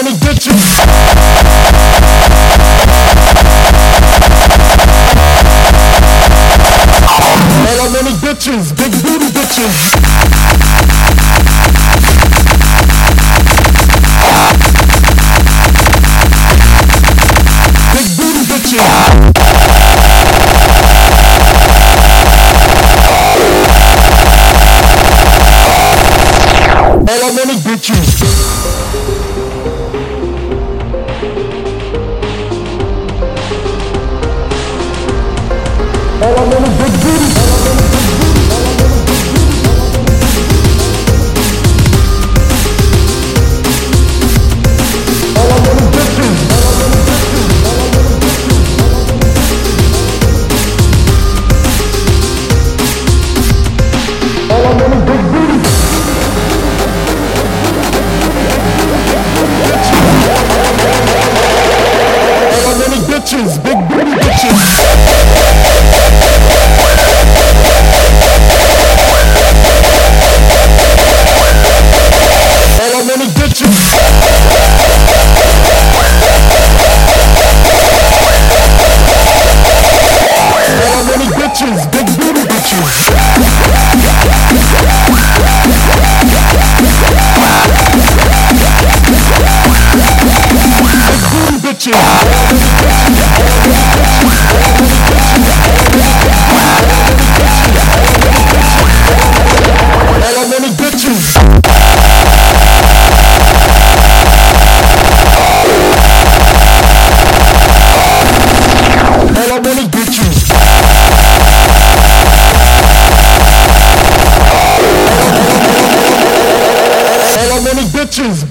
many bitches. All I want is bitches, big booty bitches. Big booty bitches. All I want is bitches. All I want is big booty. All I want is bitches. All I want is big booty. All I want is bitches, big booty bitches. All I want is bitches. All I want is bitches, big booty bitches. Big booty bitches. All I want is bitches. All I want is bitches. All I want is bitches.